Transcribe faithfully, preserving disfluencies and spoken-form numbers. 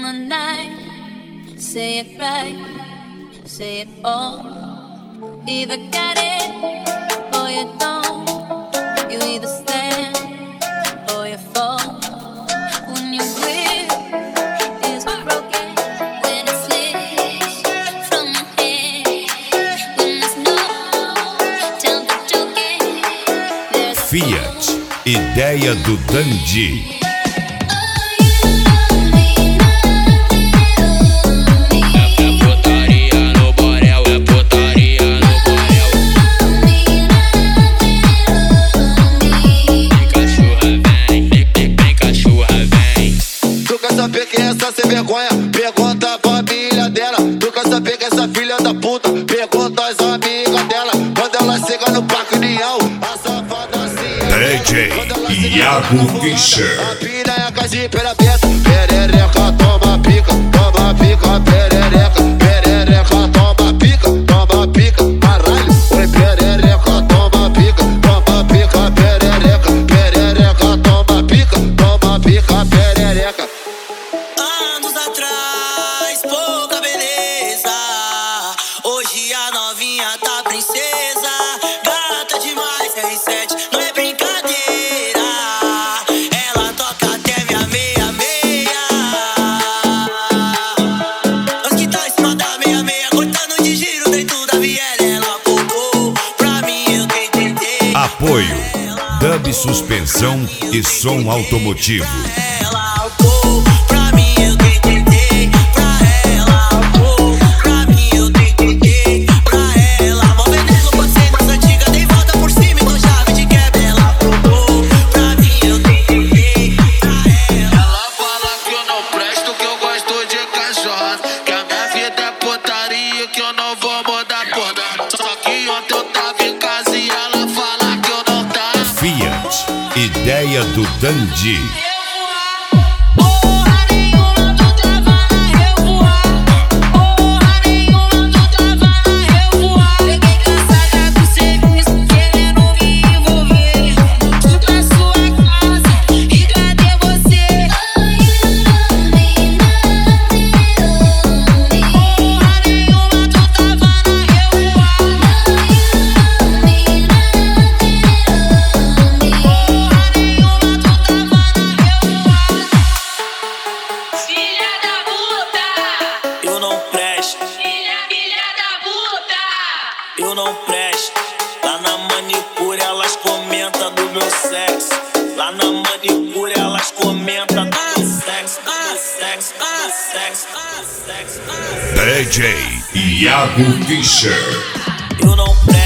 the night. Say it right, say it all. Either get it or you don't. You either stand or you fall. When your will is broken, when it slips from your hand, when there's no time for joking, there's Fiat, ideia do Dandy. Sem vergonha, pergunta a família dela. Tu quer saber que essa filha da puta? Pergunta as amigas dela. Quando ela chega no Parque União, a safada assim. D J Iago Fischer. A piranha com a jipeira aberta. Perereca, toma pica, toma pica, perereca. Perereca, toma pica, toma pica, caralho. Oi, perereca, toma pica, toma pica, perereca. Perereca, toma pica, toma pica, perereca. Apoio Dub Suspensão e Som Automotivo. Fiat, ideia do Dandy. Eu não presto. Lá na manicure elas comentam do meu sexo. Lá na manicure elas comentam do meu sexo, do meu sexo, do meu sexo, do meu sexo. D J Iago Fischer. Eu não presto.